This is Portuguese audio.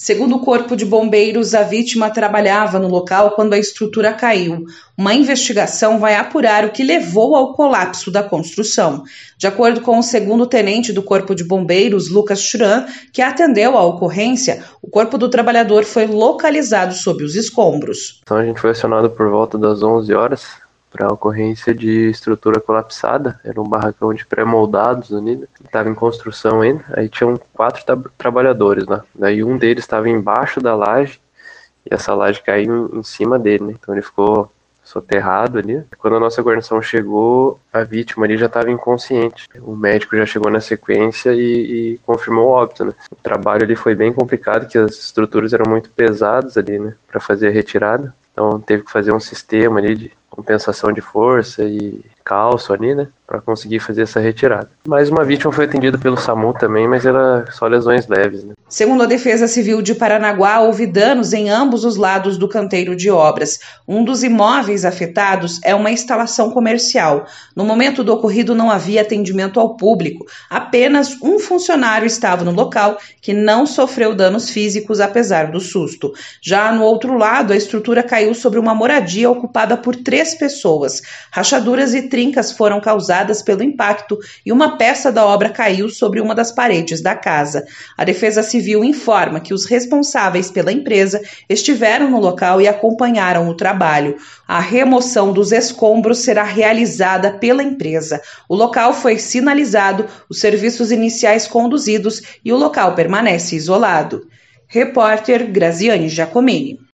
Segundo o Corpo de Bombeiros, a vítima trabalhava no local quando a estrutura caiu. Uma investigação vai apurar o que levou ao colapso da construção. De acordo com o segundo tenente do Corpo de Bombeiros, Lucas Churan, que atendeu à ocorrência, o corpo do trabalhador foi localizado sob os escombros. Então a gente foi acionado por volta das 11 horas para a ocorrência de estrutura colapsada. Era um barracão de pré-moldados ali, né? Estava em construção ainda. Aí tinham 4 trabalhadores lá. Daí um deles estava embaixo da laje e essa laje caiu em cima dele, né? Então ele ficou soterrado ali. Quando a nossa guarnição chegou, a vítima ali já estava inconsciente. O médico já chegou na sequência e confirmou o óbito, né? O trabalho ali foi bem complicado, que as estruturas eram muito pesadas ali, né? Para fazer a retirada. Então teve que fazer um sistema ali de compensação de força e calço ali, né, para conseguir fazer essa retirada. Mais uma vítima foi atendida pelo SAMU também, mas era só lesões leves, né. Segundo a Defesa Civil de Paranaguá, houve danos em ambos os lados do canteiro de obras. Um dos imóveis afetados é uma instalação comercial. No momento do ocorrido não havia atendimento ao público. Apenas um funcionário estava no local que não sofreu danos físicos apesar do susto. Já no outro lado, a estrutura caiu sobre uma moradia ocupada por 3 pessoas. Rachaduras e trincas foram causadas pelo impacto e uma peça da obra caiu sobre uma das paredes da casa. A Defesa Civil informa que os responsáveis pela empresa estiveram no local e acompanharam o trabalho. A remoção dos escombros será realizada pela empresa. O local foi sinalizado, os serviços iniciais conduzidos e o local permanece isolado. Repórter Graziane Giacomini.